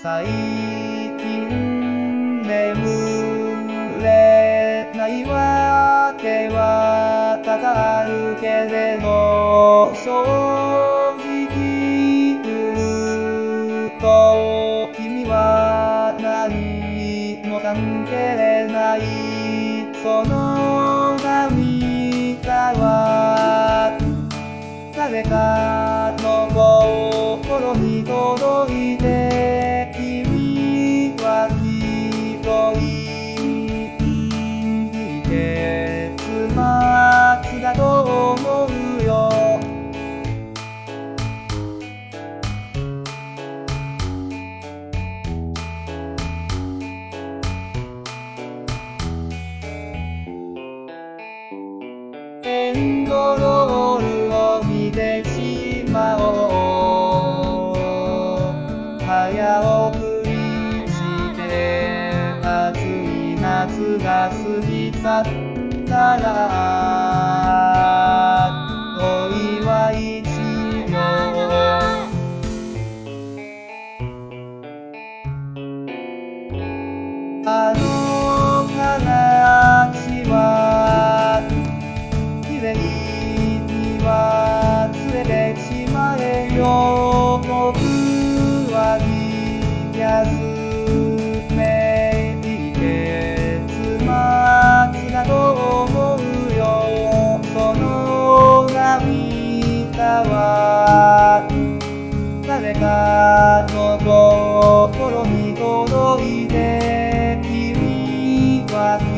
最近眠れないわけは多々あるけれど、正直言うと君は何も関係ない。その涙は誰かの心に届いて、君は広い結末だと思うよ。エンドロールを見てしまおう。早送りして暑い夏が過ぎ去ったらお祝いしよう。あの話は綺麗に忘れてしまえよ。僕は気休めいい結末だと思うよ。その涙は誰かの心に届いて、君は